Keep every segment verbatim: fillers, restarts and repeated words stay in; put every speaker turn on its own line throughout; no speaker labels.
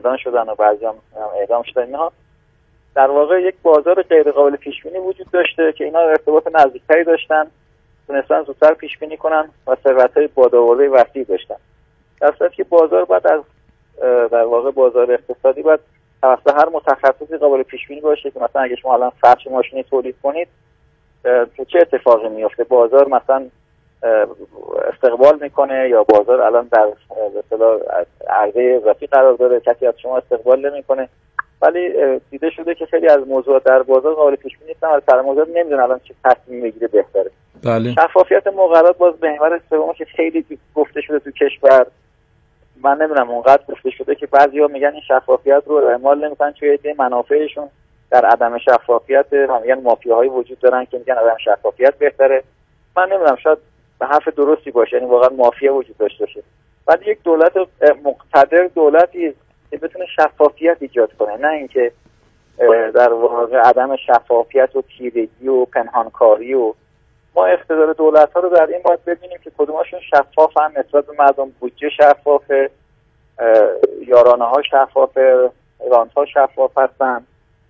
زندان شدن و بعضی هم اعدام شدن. اینها در واقع یک بازار غیر قابل پیش بینی وجود داشته که اینا ارتباط نزدیکتری داشتن، تونستن زودتر پیش بینی کنن و ثروت‌های بادآورده وسیع داشتن. در صورتی که بازار بعد از در واقع بازار اقتصادی باید توسط هر متخصصی قابل پیش بینی باشه که مثلا اگه شما الان فرش ماشینی تولید کنید چه اتفاقی میفته، بازار مثلا استقبال میکنه یا بازار الان در به اصطلاح عرضه اضافی قرار داره، کسی از شما استقبال نمیکنه. ولی دیده شده که خیلی از موضوعات در بازار قابل پیش بینی نیستن و سرمایه‌گذار نمیدونه الان چه تصمیمی بگیره بهتره.
بله.
شفافیت مقررات باز به محور سوم که خیلی گفته شده تو کشور، من نمیدونم اونقدر گفته شده که بعضیا میگن این شفافیت رو اعمال نمیکنن چون ایده منافعشون در عدم شفافیت، میگن مافیاهایی وجود دارن که میگن عدم شفافیت بهتره. من نمیدونم، شاید به حرف درستی باشه، یعنی واقعا مافیا وجود داشته باشه. ولی یک دولت مقتدر دولتی که بتونه شفافیت ایجاد کنه، نه اینکه در واقع عدم شفافیت و تیرگی و پنهانکاری. و ما اقتدار دولت‌ها رو در این باید ببینیم که کدوماشون شفافن نسبت به مردم، بودجه شفافه، یارانه‌ها شفافه، رانت‌ها شفاف هستن.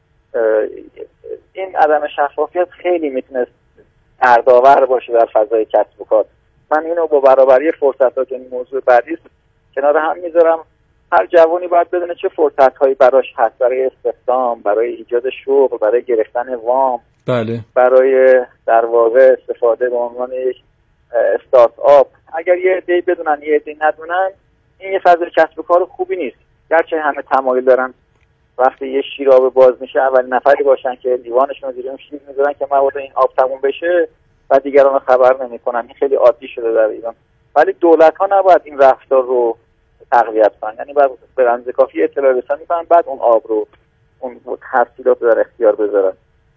این عدم شفافیت خیلی میتونه دردآور باشه در فضای کسب و کار. من اینو با برابری فرصت‌ها که این موضوع بعدی است کنار هم میذارم. هر جوانی باید بدونه چه فرصت‌هایی براش هست برای استخدام، برای ایجاد شغل، برای گرفتن وام،
بله،
برای در واقع استفاده به عنوان یک استارت آپ. اگر یه عده‌ای بدونن یه عده‌ای ندونن، این یه فضای کسب و کار خوبی نیست. گرچه همه تمایل دارن وقتی یه شیراب باز میشه اولین نفری باشن که لیوانشون رو زیر اون شیر میذارن که مبادا این آب تموم بشه و دیگران رو خبر نمیکنن. این خیلی عادی شده در ایران. ولی دولت ها نباید این رفتار رو تقویت کنن، یعنی باید به اندازه کافی اطلاع رسانی کنن، بعد اون آب رو، اون تفصیلات رو در اختیار بذارن.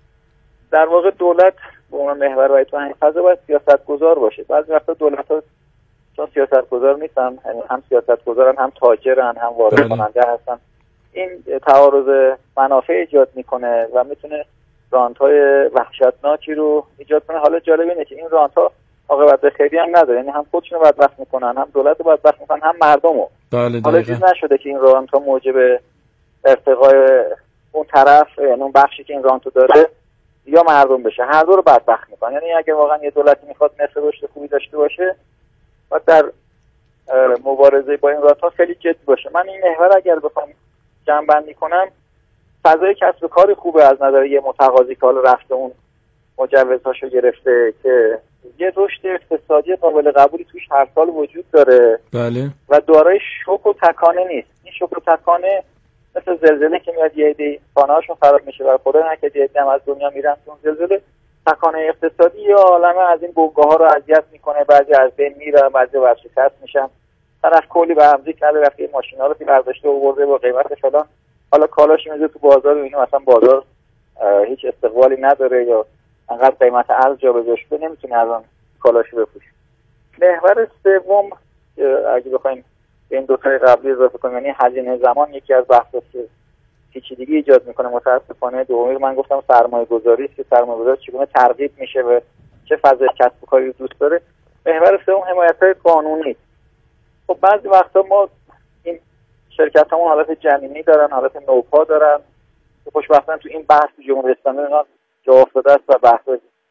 در واقع دولت به عنوان محور رای تو این فضا باید سیاستگزار باشه. بعضی وقتا دولت‌ها چون سیاستگزار نیستن، یعنی هم سیاستگزارن، هم تاجرن، هم وارد کننده هستن. این تعارض منافع ایجاد میکنه و میتونه رانت‌های وحشتناکی رو ایجاد کنه. حالا جالب اینه که این رانت‌ها عاقبت خیری هم نداره، یعنی هم خودشون رو بدبخت میکنن، هم دولت رو بدبخت میکنن، هم مردم رو.
بله،
حالا چیز نشده که این رانت‌ها موجب ارتقای اون طرف، یعنی اون بخشی که این رانتو داره یا مردم بشه، هر دو رو بدبخت میکنن. یعنی اگه واقعا یه دولتی میخواد نصف رشد خوبی داشته باشه و در مبارزه با این رانت‌ها خیلی جدی باشه. من این محور اگر بخوام جمع بندی کنم، فضای کسب و کاری خوبه از نظر یه متقاضی که حالا رفته اون مجوزهاشو گرفته که یه رشد اقتصادی قابل قبولی توش هر سال وجود داره.
بله.
و دارای شوک و تکانه نیست. این شوک و تکانه مثل زلزله که میاد یه عده خانه‌هاشون خراب میشه و خدا نکنه یه عده از دنیا میرن تو زلزله. تکانه اقتصادی یا عالمه از این بوگاها رو اذیت میکنه، بعضی از بین میرن، بعضی ورشکست میشن. طرف کلی به همزی کرده رفته ماشینا رو که برداشته آورده با قیمت فلان، حالا کالاش میذاره تو بازار و اینو مثلا بازار هیچ استقبالی نداره یا انقدر قیمت ارز جابجا شده نمیتونه از اون کالاشو بفروشه. محور سوم اگه بخوایم به این دو تا قبلی اضافه کنیم، یعنی هزینه زمان یکی از بحثاست که پیچیدگی ایجاد میکنه متاسفانه. دومی من گفتم سرمایه گذاری است که سرمایه گذار چگونه ترغیب میشه و چه فضای کسب و کاری رو دوست داره. محور سوم حمایت‌های قانونی. خب بعضی وقتا ما این شرکت‌هامون حالت جنینی دارن، حالت نوپا دارن که خوشبختانه تو این بحث جمهوری اسلامی اینا جا افتاده است و بحث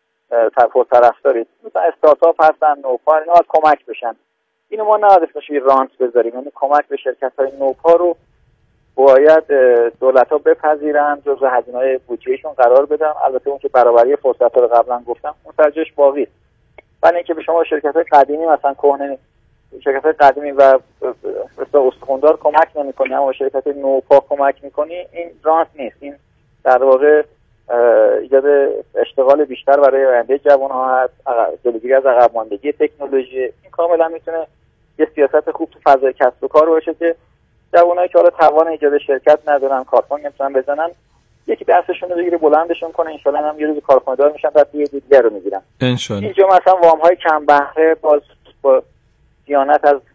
طرف طرفداری مثلا استارتاپ هستن، نوپا، اینا باید کمک بشن. اینو ما نهاد اسمش رانت بذاریم، یعنی کمک به شرکت‌های نوپا رو باید دولت‌ها بپذیرن، جزو هزینه‌های بودجهشون قرار بدن. البته اون که برابری فرصت‌ها رو قبلا گفتم اون ترجیحش باقی است. ولی اینکه به شما شرکت‌های قدیمی مثلا کهنه شرکت‌های قدیمی و مثلا استخوندار کمک نمی‌کنی اما شرکت نوپا کمک می‌کنی، این رانت نیست. این در واقع ایجاد اشتغال بیشتر برای آینده جوان‌ها هست، جلوگیری از عقب ماندگی تکنولوژی. این کاملا میتونه یه سیاست خوب تو فضای کسب و کار باشه که جوانایی که حالا توان ایجاد شرکت ندارن، کارخونه نمیتونن بزنن، یکی دستشون رو بگیره بلندشون کنه، ان شاءالله هم یه روز کارخونه دار میشن، بعد یه دیگه رو میگیرن
ان شاءالله.
اینجا مثلا وام‌های کم بهره باز با دیانت از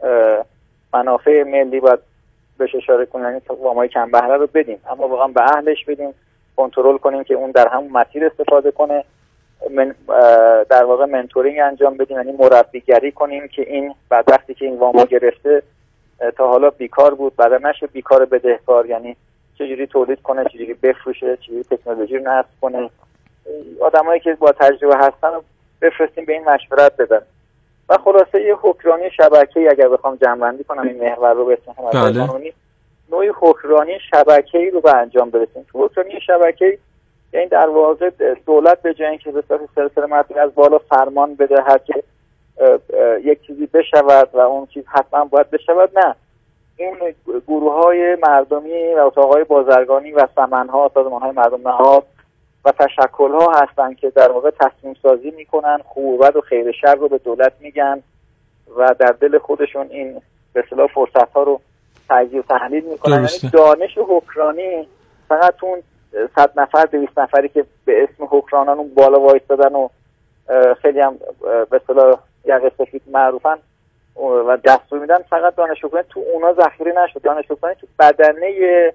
منافع ملی باید بهش اشاره کنیم، یعنی وام‌های کم بهره رو بدیم اما واقعا به اهلش بدیم، کنترل کنیم که اون در همون مسیر استفاده کنه، من در واقع منتورینگ انجام بدیم، یعنی مربیگری کنیم که این بعد وقتی که این وامو گرفته تا حالا بیکار بود بعدا نشه بیکار بدهکار، یعنی چجوری تولید کنه، چجوری بفروشه، چجوری تکنولوژی رو نصب کنه. آدمایی که با تجربه هستن رو بفرستیم به این مشورت بدن و خلاصه یه حکمرانی شبکه‌ای اگر بخوام جمع‌بندی کنم این محور رو به اسم قانونی، نوعی حکمرانی شبکه‌ای رو به انجام برسیم. تو حکمرانی شبکه‌ای یعنی در واقع دولت به جای اینکه به صورت سلسله مراتب از بالا فرمان بده هر که یک چیزی بشود و اون چیز حتما باید بشود، نه، این گروه‌های مردمی و اتاق‌های بازرگانی و سمن‌ها، سازمان‌های مردم نهاد و تشکل‌ها هستن که در واقع تصمیم سازی میکنن، خوب و بد و خیر و شر رو به دولت میگن و در دل خودشون این به اصطلاح فرصت‌ها رو تجزیه و تحلیل میکنن. یعنی دانش حکمرانی فقط اون صد نفر دویست نفری که به اسم حکمرانان اون بالا وایستادن و خیلی هم به اصطلاح یقه سفید معروفن و دستور میدن، فقط دانش حکمرانی تو اونا ذخیره نشد. دانش حکمرانی تو بدنه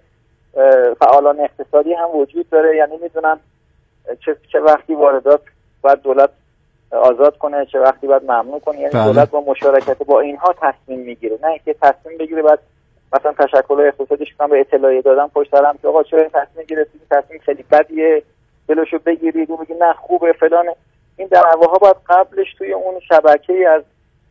فعالان اقتصادی هم وجود داره، یعنی میدونن چه چه وقتی واردات باید دولت آزاد کنه، چه وقتی باید ممنوع کنه. یعنی بله. دولت با مشارکت با اینها تصمیم میگیره، نه اینکه تصمیم بگیره بعد مثلا تشکل‌های اقتصادیش کنن به اطلاعیه دادن پشت سرم که آقا چرا این تصمیم گرفتید، تصمیم خیلی بدیه، دلشو بگیرید و بگید نه خوبه فلان. این دعواها باید قبلش توی اون شبکه‌ای از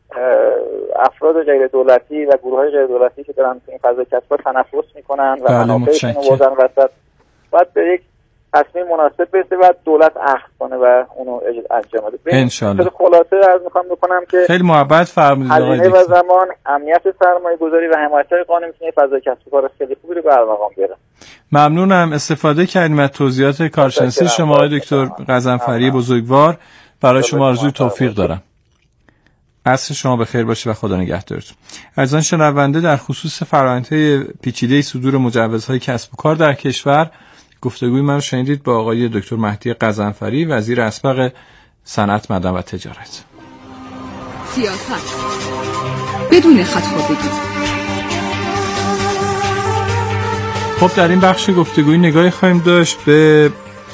افراد غیر دولتی و گروه‌های غیر دولتی که دارن این فضای کسب تنفس میکنن و منافعشون رو بردن وسط، باید به یک تصمیم مناسب برسه و دولت اخذ کنه و اونو انجام بده.
انشالله.
خلاصه عرض می‌خوام بکنم که
خیلی محبت فرمودید آقای
دکتر. و زمان، امنیت سرمایه‌گذاری و حمایت‌های قانونی میتونه فضای کسب و کار خیلی خوبی رو به ارمغان بیاره.
ممنونم استفاده کردیم از توضیحات کارشناسی شما آقای دکتر غضنفری بزرگوار. برای شما آرزوی توفیق دارم. عصر شما بخیر باشه و خدا نگهدارتون. عزیزان شنونده، در خصوص فرآیندهای پیچیده صدور مجوزهای کسب و کار در کشور گفتگوی من رو شنیدید با آقای دکتر مهدی غضنفری، وزیر اسبق صنعت، معدن و تجارت.
سیاست بدون خطابگی.
خب در این بخش گفتگوی نگاهی خواهیم داشت به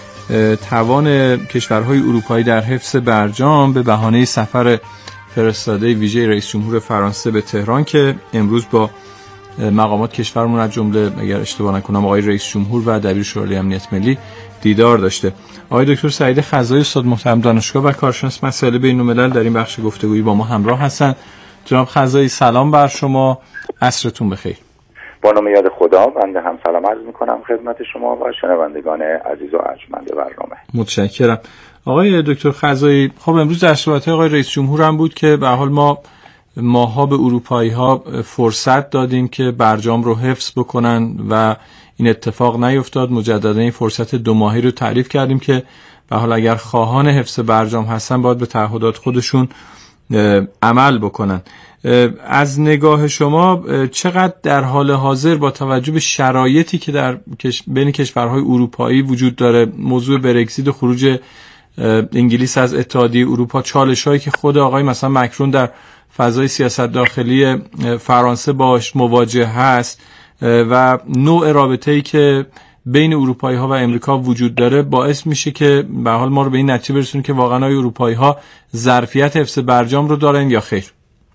توان کشورهای اروپایی در حفظ برجام به بهانه سفر فرستاده ویژه رئیس جمهور فرانسه به تهران که امروز با مقامات کشورمون از جمله اگر اشتباه نکنم آقای رئیس جمهور و دبیر شورای امنیت ملی دیدار داشته. آقای دکتر سعید خزایی استاد محترم دانشگاه و کارشناس مسائل بین‌الملل در این بخش گفتگویی با ما همراه هستند. جناب خزایی سلام بر شما، عصرتون بخیر.
با نام یاد خدا بنده هم سلام عرض می‌کنم خدمت شما و شنوندگان عزیز و ارجمند برنامه.
متشکرم. آقای دکتر خزایی، خب امروز در صحبت آقای رئیس جمهور هم بود که به حال ما ماها به اروپایی ها فرصت دادیم که برجام رو حفظ بکنن و این اتفاق نیفتاد. مجددا این فرصت دو ماهی رو تعریف کردیم که به حال اگر خواهان حفظ برجام هستن باید به تعهدات خودشون عمل بکنن. از نگاه شما چقدر در حال حاضر با توجه به شرایطی که در بین کشورهای اروپایی وجود داره، موضوع برگزیت و خروج انگلیس از اتحادیه اروپا، چالش‌هایی که خود آقای مثلا مکرون در فضای سیاست داخلی فرانسه باش مواجه هست و نوع رابطه‌ای که بین اروپایی‌ها و امریکا وجود داره، باعث میشه که به حال ما رو به این نتیجه برسونیم که واقعا های اروپایی‌ها ظرفیت حفظ برجام رو دارن یا خیر؟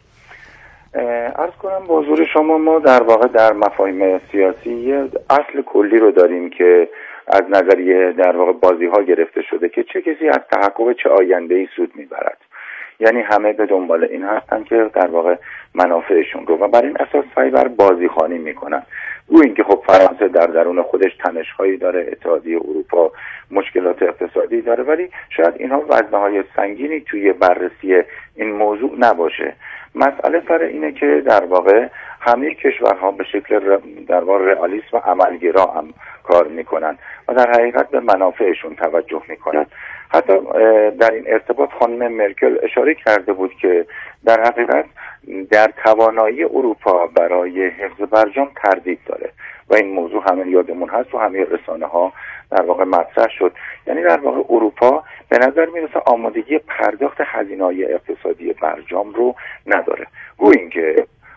عرض کنم با حضور شما ما در واقع در مفاهیم سیاسی اصل کلی رو داریم که از نظریه در واقع بازی‌ها گرفته شده که چه کسی از تحقق چه آینده‌ای سود میبرد. یعنی همه به دنبال این هستن که در واقع منافعشون رو و بر این اساس سعی بر بازیخوانی میکنن. گویا اینکه خب فرانسه در درون خودش تنش‌هایی داره، اتحادیه اروپا مشکلات اقتصادی داره، ولی شاید اینها وزنه‌های سنگینی توی بررسی این موضوع نباشه. مسئله سر اینه که در واقع همه کشورها به شکل در واقع رئالیسم و عملگرا هم کار میکنن و در حقیقت به منافعشون توجه میکنن. حتی در این ارتباط خانم مرکل اشاره کرده بود که در حقیقت در توانایی اروپا برای حفظ برجام تردید داره و این موضوع همه یادمون هست و همه رسانه ها در واقع مطرح شد. یعنی در واقع اروپا به نظر میرسه آمادگی پرداخت هزینه‌های اقتصادی برجام رو نداره. گویا اینکه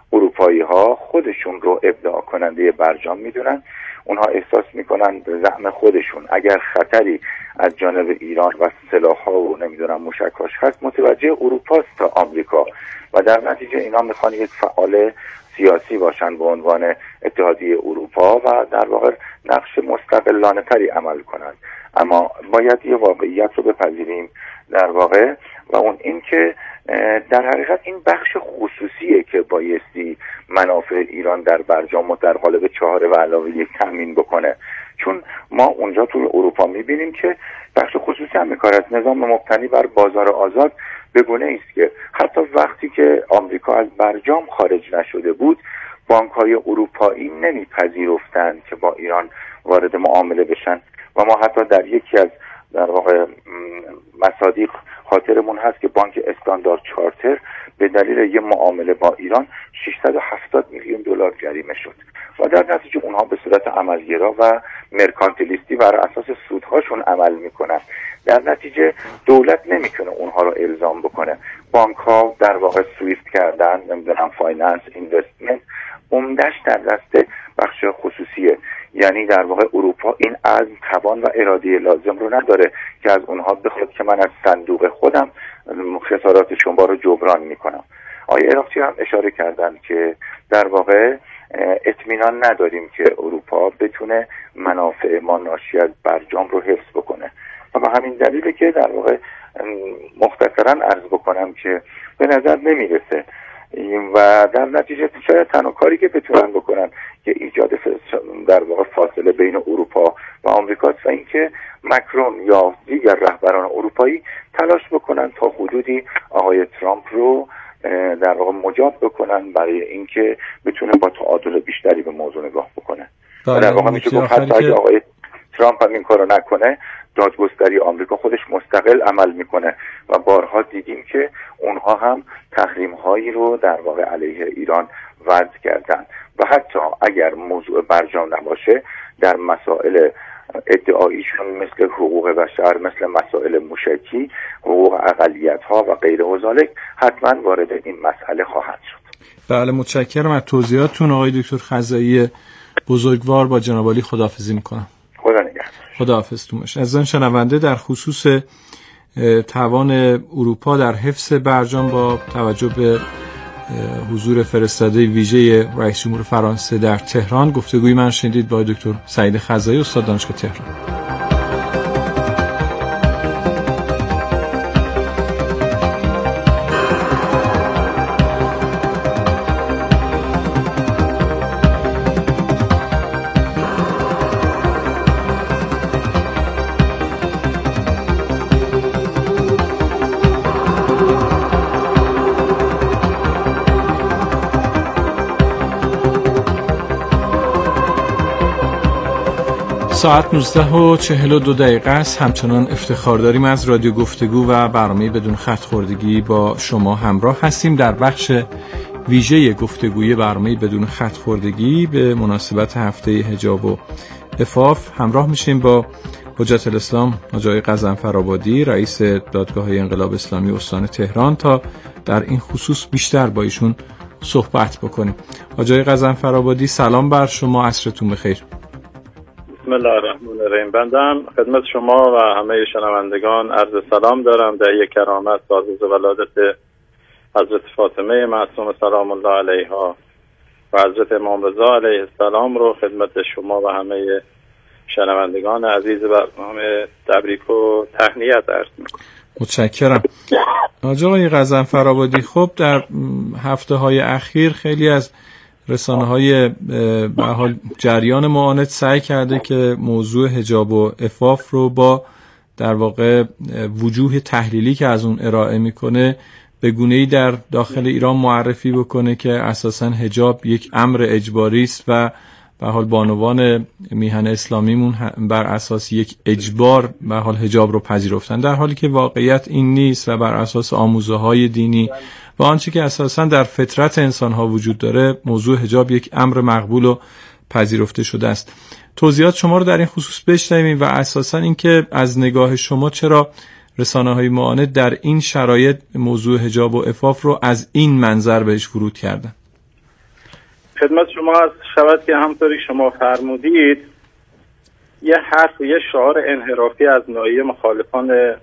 اروپایی ها خودشون رو ابداع کننده برجام میدونن. اونها احساس میکنن به زعم خودشون اگر خطری از جانب ایران و سلاح‌ها و نمیدونم موشک‌هاش هست متوجه اروپاست تا آمریکا و در نتیجه اینا میخوان یک فعال سیاسی باشن به عنوان اتحادیه اروپا و در واقع نقش مستقلانه تری عمل کنند. اما باید یه واقعیت رو بپذیریم در واقع و اون این که در حقیقت این بخش خصوصیه که بایستی منافع ایران در برجام و در قالب چهار و علاوه یک تأمین بکنه، چون ما اونجا توی اروپا میبینیم که بخش خصوصی هم میکار از نظام مبتنی بر بازار آزاد به گونه است که حتی وقتی که آمریکا از برجام خارج نشده بود بانک‌های اروپایی نمیپذیرفتند که با ایران وارد معامله بشن و ما حتی در یکی از در واقع مصادیق خاطرمون هست که بانک استاندارد چارتر به دلیل یه معامله با ایران ششصد و هفتاد میلیون دلار جریمه شد و در نتیجه اونها به صورت عملگرا و مرکانتیلیستی بر اساس سودهاشون عمل میکنن. در نتیجه دولت نمیتونه اونها رو الزام بکنه. بانک ها در واقع سویفت کردن، نمیدونم فایننس، اینوستمنت، عمدش در دست بخش خصوصیه. یعنی در واقع اروپا این عزم، توان و اراده لازم رو نداره که از اونها بخواد که من از صندوق خودم خسارات شما رو جبران میکنم. آقای عراقچی هم اشاره کردن که در واقع اطمینان نداریم که اروپا بتونه منافع ما ناشی از برجام رو حفظ بکنه و به همین دلیله که در واقع مختصرا عرض بکنم که به نظر نمیرسه و در نتیجه شاید تنها کاری که بتونن بکنن که ایجاد در واقع فاصله بین اروپا و آمریکا و اینکه مکرون یا دیگر رهبران اروپایی تلاش بکنن تا حدودی آقای ترامپ رو در واقع مجاب بکنن برای اینکه بتونه با تعادل بیشتری به موضوع نگاه بکنه. در واقع میشه گفت حتی اگه آقای ترامپ هم این کارو نکنه دادگستری آمریکا خودش مستقل عمل میکنه و بارها دیدیم که اونها هم تحریم هایی رو در واقع علیه ایران وضع کردن و حتی اگر موضوع برجام نباشه در مسائل ادعاییشون مثل حقوق بشر، مثل مسائل موشکی، حقوق اقلیت ها و غیره و ذالک حتما وارد این مسئله خواهند شد.
بله، متشکرم از توضیحاتتون آقای دکتر خزایی بزرگوار. با جناب عالی خداحافظی میکنم.
خدا نگهدار.
خداحافظتون باشه. از این شنونده در خصوص توان اروپا در حفظ برجام با توجه به حضور فرستاده ویژه رئیس جمهور فرانسه در تهران گفتگوی من شنیدید با دکتر سعید خزایی، استاد دانشگاه تهران. ساعت نوزده و چهل و دو دقیقه است. همچنان افتخار داریم از رادیو گفتگو و برنامه بدون خط خوردگی با شما همراه هستیم. در بخش ویژه گفتگوی برنامه بدون خط خوردگی به مناسبت هفته حجاب و عفاف همراه میشیم با حجت الاسلام حاجی آقای غضنفرآبادی، رئیس دادگاه انقلاب اسلامی استان تهران، تا در این خصوص بیشتر با ایشون صحبت بکنیم. حاجی آقای غضنفرآبادی، سلام بر شما، عصرتون بخیر.
بسم الله الرحمن الرحیم. بندم خدمت شما و همه شنوندگان عرض سلام دارم در یک کرامت با روز ولادت حضرت فاطمه معصومه سلام الله علیها و حضرت امام رضا علیه السلام رو خدمت شما و همه شنوندگان عزیز برنامه تبریک و تهنیت عرض میکنم.
متشکرم. حاجی آقای غضنفرآبادی، خب در هفته های اخیر خیلی از رسانه های به حال جریان معاند سعی کرده که موضوع حجاب و عفاف رو با در واقع وجوه تحلیلی که از اون ارائه میکنه به گونه‌ای در داخل ایران معرفی بکنه که اساساً حجاب یک امر اجباری است و به حال بانوان میهن اسلامیمون بر اساس یک اجبار به حال حجاب رو پذیرفتن، در حالی که واقعیت این نیست و بر اساس آموزه‌های دینی و آنچه که اساساً در فطرت انسان‌ها وجود داره موضوع حجاب یک امر مقبول و پذیرفته شده است. توضیحات شما رو در این خصوص بشنویم و اساساً اینکه از نگاه شما چرا رسانه‌های معاند در این شرایط موضوع حجاب و عفاف رو از این منظر بهش ورود کردن.
خدمت شما از شود که همطوری شما فرمودید یه حرف یه شعار انحرافی از ناحیه مخالفان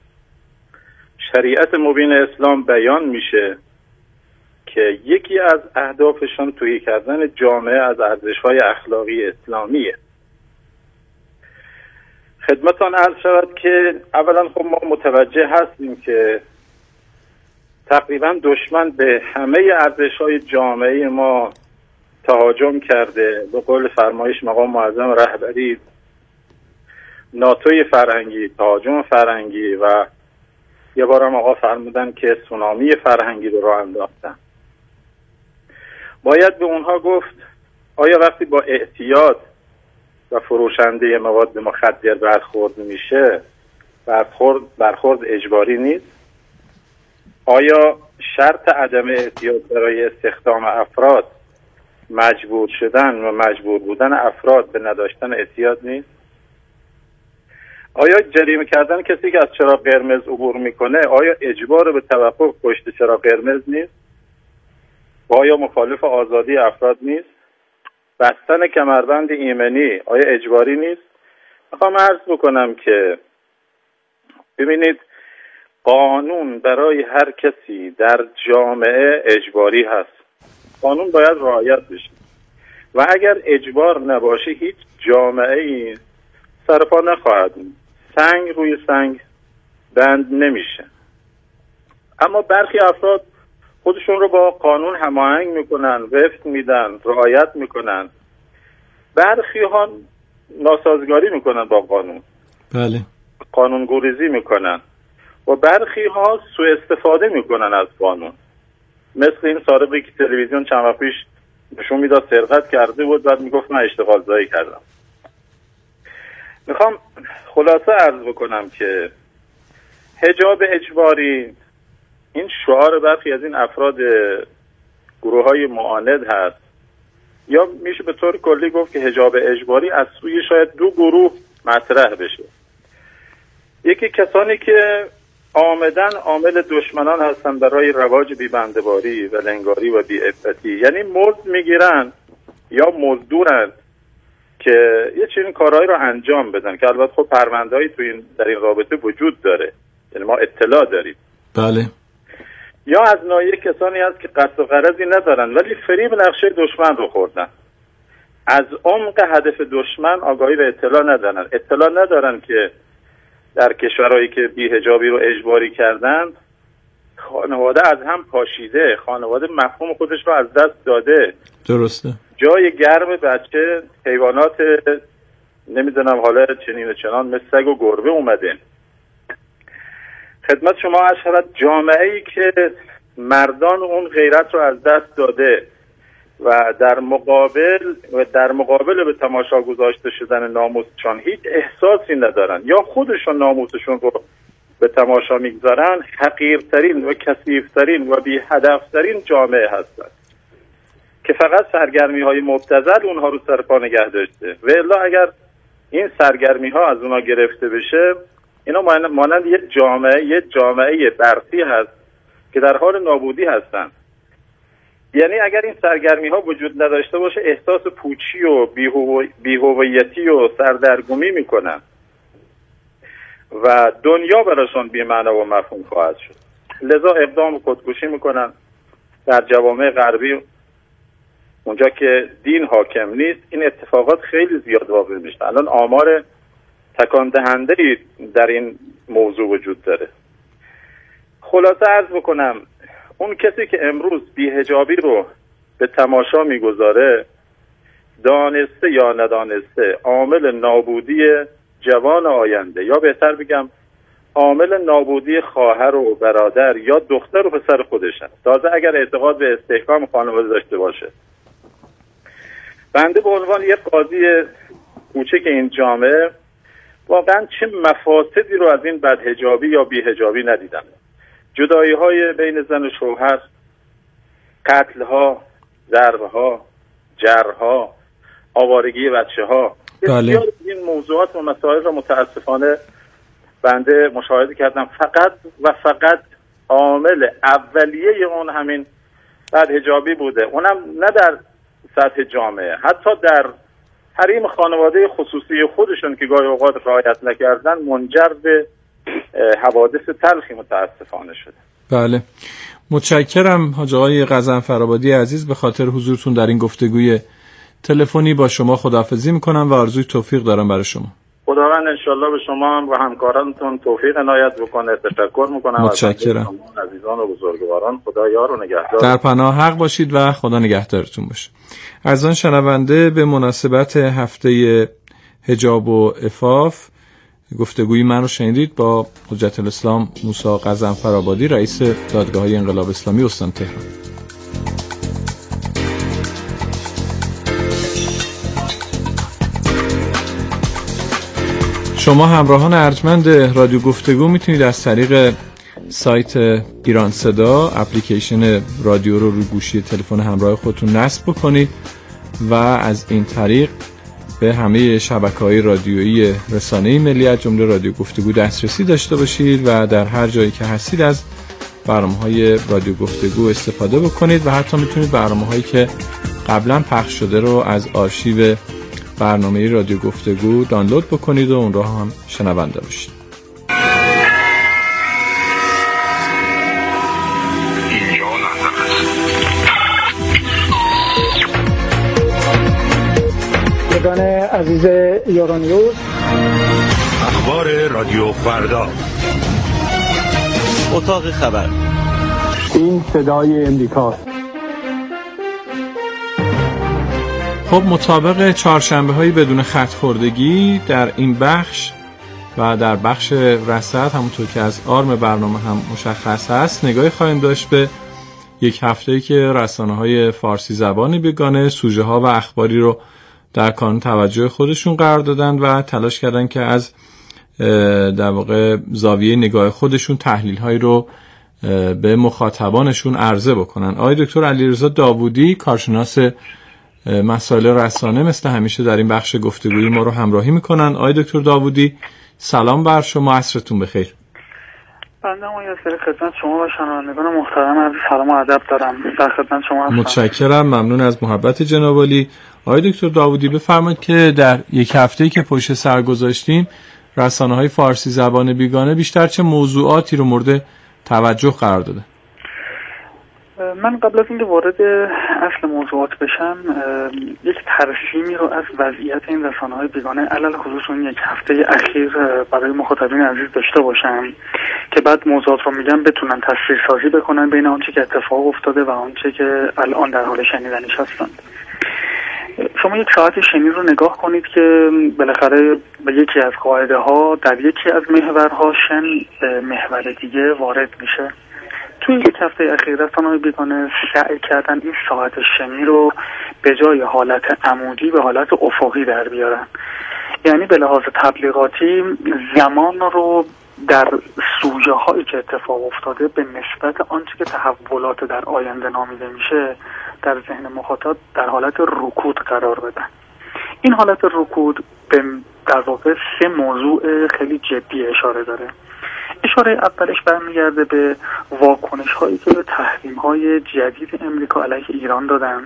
شریعت مبین اسلام بیان میشه که یکی از اهدافشون تویی کردن جامعه از ارزش‌های اخلاقی اسلامیه. خدمتان عرض شود که اولا خب ما متوجه هستیم که تقریبا دشمن به همه ارزش‌های جامعه ما تهاجم کرده. به قول فرمایش مقام معظم رهبری ناتوی فرهنگی، تهاجم فرهنگی و یه بارم آقا فرمودن که سونامی فرهنگی رو راه انداختن. باید به اونها گفت آیا وقتی با اعتیاد و فروشنده مواد مخدر برخورد میشه برخورد برخورد اجباری نیست؟ آیا شرط عدم اعتیاد برای استخدام افراد مجبور شدن و مجبور بودن افراد به نداشتن اعتیاد نیست؟ آیا جریمه کردن کسی که از چراغ قرمز عبور میکنه آیا اجبار به توقف پشت چراغ قرمز نیست؟ آیا مخالف آزادی افراد نیست؟ بستن کمربند ایمنی آیا اجباری نیست؟ میخوام عرض بکنم که ببینید قانون برای هر کسی در جامعه اجباری هست. قانون باید رعایت بشه و اگر اجبار نباشه هیچ جامعه ای سرپا نخواهد. سنگ روی سنگ بند نمیشه. اما برخی افراد خودشون رو با قانون هماهنگ میکنن، وفق میدن، رعایت میکنن. برخی ها ناسازگاری میکنن با قانون،
بله،
قانون گریزی میکنن و برخی ها سوء استفاده میکنن از قانون. مثل این سارقی که تلویزیون چند وقت پیش نشون میداد سرقت کرده بود بعد میگفت من اشتغال زایی کردم. میخوام خلاصه عرض بکنم که حجاب اجباری این شعار برخی از این افراد گروه های معاند هست، یا میشه به طور کلی گفت که حجاب اجباری از سوی شاید دو گروه مطرح بشه. یکی کسانی که آمدن عامل دشمنان هستن برای رواج بی‌بنده‌باری و لنگاری و بی‌عفتی، یعنی مزد میگیرن یا مزدورن که یه چنین کارهایی رو انجام بدن که البته خب پرونده‌ای تو این در این رابطه وجود داره، یعنی ما اطلاع داریم.
بله.
یا از ناحیه کسانی هست که قصد و غرضی ندارن ولی فریب نقشه دشمن رو خوردن، از عمق هدف دشمن آگاهی و اطلاع ندارن. اطلاع ندارن که در کشورهایی که بی‌حجابی رو اجباری کردن خانواده از هم پاشیده، خانواده مفهوم خودش رو از دست داده.
درسته. جای
گرم بچه حیوانات نمیدونم حالا چنین و چنان مثل سگ و گربه اومده. خدمت شما عرض شود جامعه‌ای که مردان اون غیرت رو از دست داده و در مقابل و در مقابل به تماشا گذاشته شدن ناموسشان هیچ احساسی ندارن یا خودشون ناموسشون رو به تماشا میگذارن، حقیرترین و کثیف‌ترین و بی هدفترین جامعه هستند که فقط سرگرمی های مبتذل اونها رو سر پا نگه داشته. و الا اگر این سرگرمی ها از اونها گرفته بشه اینا مانند یه جامعه یه جامعه برسی هست که در حال نابودی هستن. یعنی اگر این سرگرمی ها وجود نداشته باشه احساس پوچی و بی‌هویتی و سردرگمی میکنن و دنیا براشون بی‌معنا و مفهوم خواهد شد. لذا اقدام خودکشی میکنن. در جوامع غربی اونجا که دین حاکم نیست این اتفاقات خیلی زیاد واقع میشه. الان آمار تکان دهنده‌ای در این موضوع وجود داره. خلاصه عرض بکنم اون کسی که امروز بی‌حجابی رو به تماشا میگذاره دانسته یا ندانسته عامل نابودی جوان آینده یا بهتر بگم عامل نابودی خواهر و برادر یا دختر و پسر خودش هست. تازه اگر اعتقاد به استحکام خانواده داشته باشه. بنده به عنوان یک قاضی کوچک این جامعه واقعا چه مفاسدی رو از این بدحجابی یا بی‌حجابی ندیدم. جدایی های بین زن و شوهر، قتل ها، ضرب ها، جرح ها، آوارگی بچه ها، بسیار این موضوعات و مسائل رو متاسفانه بنده مشاهده کردم. فقط و فقط عامل اولیه اون همین بدحجابی بوده، اونم نه در سطح جامعه، حتی در حریم خانواده خصوصی خودشون که گاهی اوقات رعایت نکردن منجر به حوادث تلخی متاسفانه شده.
بله، متشکرم حاج آقای غضنفرآبادی عزیز به خاطر حضورتون در این گفتگوی تلفنی. با شما خداحافظی میکنم و آرزوی توفیق دارم برای شما.
خداوند انشالله به شما و همکارانتون توفیق عنایت بکنه. تشکر میکنم.
متشکرم.
عزیزان و بزرگواران، خدا یار و نگهدار.
در پناه حق باشید و خدا نگهدارتون باشه. از آن شنونده به مناسبت هفته حجاب و عفاف گفتگوی من رو شنیدید با حجت الاسلام موسی غضنفرآبادی، رئیس دادگاه‌های انقلاب اسلامی استان تهران. شما همراهان ارجمند رادیو گفتگو میتونید از طریق سایت ایران صدا اپلیکیشن رادیو رو روی گوشی تلفن همراه خودتون نصب بکنید و از این طریق به همه شبکه‌های رادیویی رسانه ملی از جمله رادیو گفتگو دسترسی داشته باشید و در هر جایی که هستید از برنامه‌های رادیو گفتگو استفاده بکنید و حتی میتونید برنامه‌هایی که قبلا پخش شده رو از آرشیو برنامه رادیو گفتگو دانلود بکنید و اون رو هم شنونده باشید.
یگان عزیز یورانیوز،
اخبار رادیو فردا،
اتاق خبر،
این صدای امریکاست.
خب مطابق چهارشنبه های بدون خط خوردگی در این بخش و در بخش رصد همونطور که از آرم برنامه هم مشخص هست نگاهی خواهیم داشت به یک هفته‌ای که رسانه‌های فارسی زبان بیگانه سوژه ها و اخباری رو در کانون توجه خودشون قرار دادن و تلاش کردن که از در واقع زاویه نگاه خودشون تحلیل هایی رو به مخاطبانشون عرضه بکنن. آقای دکتر علیرضا داوودی کارشناس مسائل رسانه مثل همیشه در این بخش گفتگوی ما رو همراهی میکنن. آقای دکتر داوودی سلام بر شما، عصرتون بخیر.
بنده ما یه سری خدمت شما و شنوندگان محترم عزیز سلام و ادب دارم. در خدمت شما هستم.
متشکرم، ممنون از محبت جناب عالی. آقای دکتر داوودی بفرمایید که در یک هفته‌ای که پشت سر گذاشتیم رسانه‌های فارسی زبان بیگانه بیشتر چه موضوعاتی رو مورد توجه قرار داده؟
من قبل از اینکه وارد اصل موضوعات بشم یک ترسیمی رو از وضعیت این رسانه‌های بیگانه علل خصوص اون یک هفته اخیر برای مخاطبین عزیز داشته باشم که بعد موضوعات رو میگم بتونن تصویر سازی بکنن بین آنچه که اتفاق افتاده و آنچه که الان در حال شنیدنش هستند. شما یک ساعت شنید رو نگاه کنید که بالاخره به یکی از قاعده ها در یکی از محورها شن به محور دیگه وارد میشه. توی یک هفته اخیر رسانه‌های بیگانه سعی کردن این ساعت شنی رو به جای حالت عمودی به حالت افقی در بیارن، یعنی به لحاظ تبلیغاتی زمان رو در سوژه هایی که اتفاق افتاده به نسبت آنچه که تحولات در آینده نامیده میشه در ذهن مخاطب در حالت رکود قرار بدن. این حالت رکود به در واقع سه موضوع خیلی جدی اشاره داره. اشاره اولش برمیگرده به واکنش هایی که به تحریم های جدید امریکا علیه ایران دادن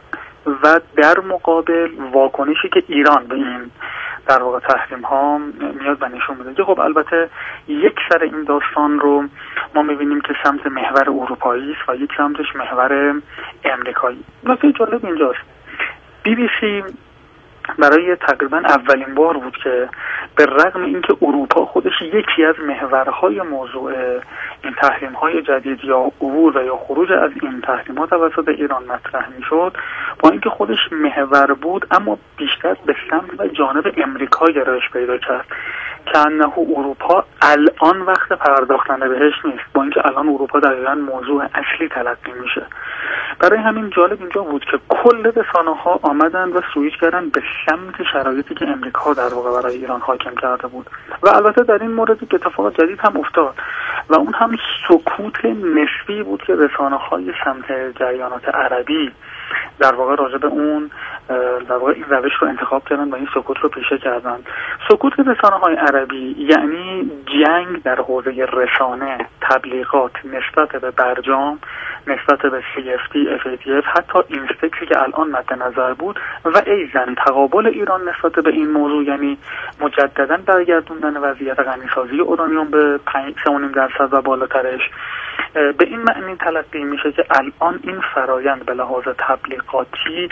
و در مقابل واکنشی که ایران به این در واقع تحریم ها میاد و نشون میده که خب البته یک سر این داستان رو ما میبینیم که سمت محور اروپایی است و یک سمتش محور امریکایی. نکته جالب اینجاست بی بی سی برای تقریبا اولین بار بود که به رغم اینکه اروپا خودش یکی از محورهای موضوع این تحریم‌های جدید یا عبور و یا خروج از این تحریم‌ها توسط ایران مطرح می‌شد، با اینکه خودش محور بود اما بیشتر به سمت و جانب امریکا گرایش پیدا کرد که انه اروپا الان وقت پرداختن بهش نیست، با اینکه الان اروپا دقیقاً موضوع اصلی تلقی میشه. برای همین جالب اینجا بود که کل رسانه‌ها آمدن و سویچ کردن به سمت شرایطی که امریکا در واقع برای ایران حاکم کرده بود و البته در این مورد اتفاق جدید هم افتاد و اون هم سکوت نسبی بود که رسانه‌های سمت جریانات عربی در واقع راجع به اون در واقع این روش رو انتخاب کردن و این سکوت رو پیشه کردن. سکوت رسانه‌های عربی یعنی جنگ در حوزه رسانه، تبلیغات نسبت به برجام، نسبت به سی اف تی، اف ای تی اف، حتی اینستکسی که الان مد نظر بود و ایزن تقابل ایران نسبت به این موضوع، یعنی مجددا برگردوندن وضعیت غنیسازی اورانیوم به پنج و نیم درصد و بالاترش. به این معنی تلقی میشه که الان این فرایند به لحاظ تبلیغاتی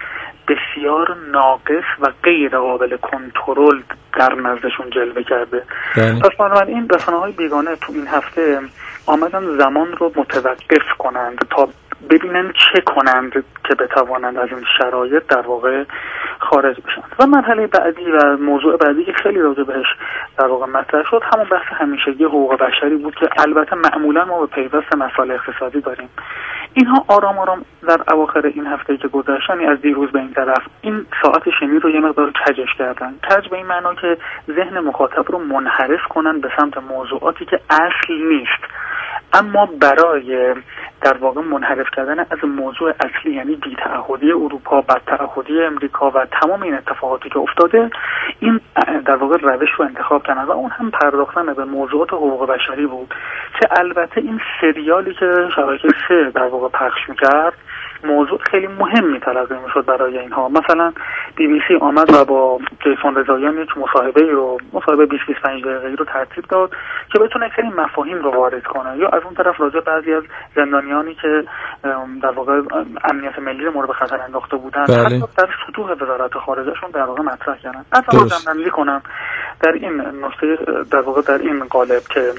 بسیار ناقص و غیر قابل کنترل در نزدشون جلوه کرده. پس بنابراین رسانه‌های بیگانه تو این هفته آمدن زمان رو متوقف کنند تا ببینن چه کنند که بتوانند از این شرایط در واقع خارج بشن. و مرحله بعدی و موضوع بعدی که خیلی راجع بهش در واقع مطرح شد همون بحث همیشگی حقوق بشری بود که البته معمولا ما به پیوست مسائل اقتصادی داریم. اینها آرام آرام در اواخر این هفته که گذشت، یعنی از دیروز به این طرف، این ساعت شمی رو یه مقدار کجش کردن. کج به این معنا که ذهن مخاطب رو منحرف کنن به سمت موضوعاتی که اصل نیست، اما برای در واقع منحرف کردن از موضوع اصلی، یعنی بی‌تعهدی اروپا، بدتعهدی امریکا و تمام این اتفاقاتی که افتاده، این در واقع روش رو انتخاب کردن و اون هم پرداختن به موضوعات حقوق بشری بود که البته این سریالی که شبکه سه در واقع پخش می‌کرد موضوع خیلی مهمی تلقی میشد برای اینها. مثلا بی بی سی آمد و با جیسون رضاییان یک مصاحبه رو مصاحبه بیست بیست و پنج دقیقه‌ای رو ترتیب داد که بتونه خیلی مفاهیم رو وارد کنه، یا از اون طرف راجع بعضی از زندانیانی که در واقع امنیت ملی رو مورد خطر انداخته بودن بله. حتی در سطوح وزارت خارجه‌شون در واقع مطرح کردن. البته جمع‌بندی کنم در این نکته در واقع در این قالب که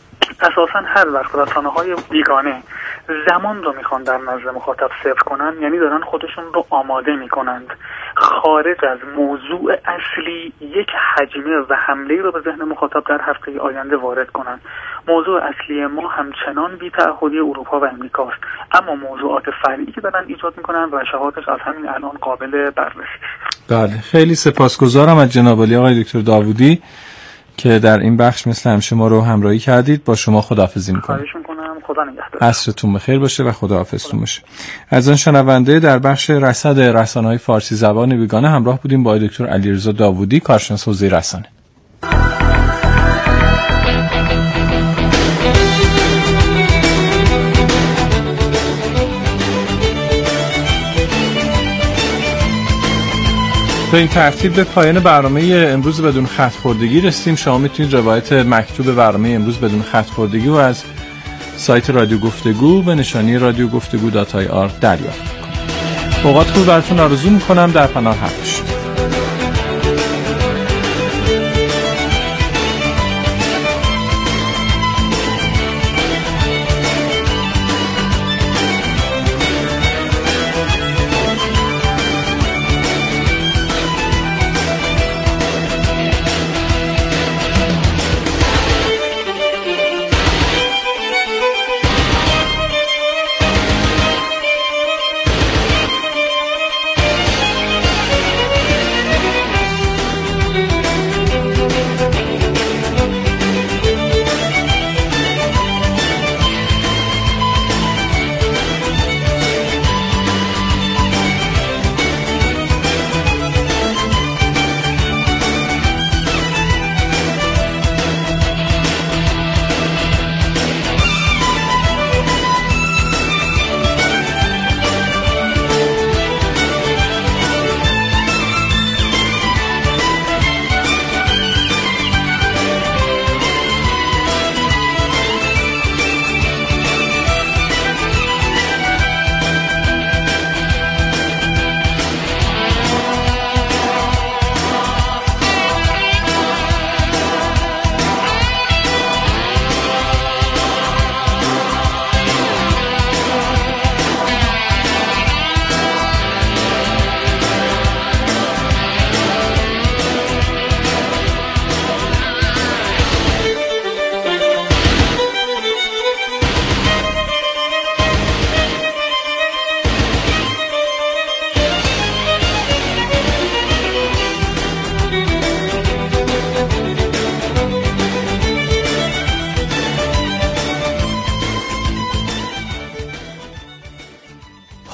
اساساً هر وقت رسانه‌های بیگانه زمان رو میخوان در نظر مخاطب صرف کنن، یعنی دارن خودشون رو آماده میکنند خارج از موضوع اصلی یک هجمه و حمله رو به ذهن مخاطب در هفته آینده وارد کنن. موضوع اصلی ما همچنان بی‌تعهدی اروپا و امریکاست، اما موضوعات فرعی که دارن ایجاد میکنن و شهادتش از همین الان قابل بررسی.
بله، خیلی سپاسگزارم از جناب عالی آقای دکتر داوودی که در این بخش مثل همیشه ما رو همراهی کردید. با شما خداحافظی میکنم.
خواهش میکنم. خدا نگهدار.
عصرتون بخیر باشه و خداحافظتون باشه. از آن شنونده در بخش رصد رسانه‌های فارسی زبان بیگانه همراه بودیم با دکتر علیرضا داوودی، کارشناس حوزه رسانه. به این ترتیب به پایان برنامه امروز بدون خط خوردگی رسیدیم. شما میتونید روایت مکتوب برنامه امروز بدون خط خوردگی و از سایت رادیو گفتگو به نشانی رادیو گفتگو دات آی آر دریافت کنید. اوقات خوب براتون آرزو میکنم. در پناه حق باشید.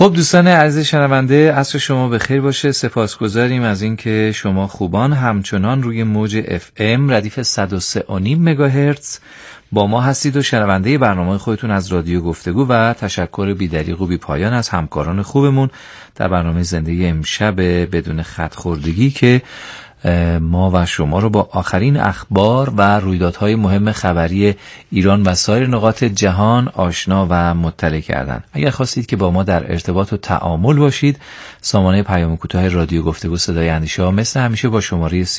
خب دوستان عزیز شنونده، عصر شما بخیر باشه. سپاسگزاریم از اینکه شما خوبان همچنان روی موج اف ام ردیف صد و سه و نیم مگاهرتز با ما هستید و شنونده برنامه خودتون از رادیو گفتگو و تشکر بی‌دریغ و بی‌پایان از همکاران خوبمون در برنامه زنده امشب بدون خط خوردگی که ما و شما رو با آخرین اخبار و رویدادهای مهم خبری ایران و سایر نقاط جهان آشنا و مطلع کردن. اگر خواستید که با ما در ارتباط و تعامل باشید، سامانه پیام کوتاه رادیو گفتگو صدای اندیشه ها مثل همیشه با شماره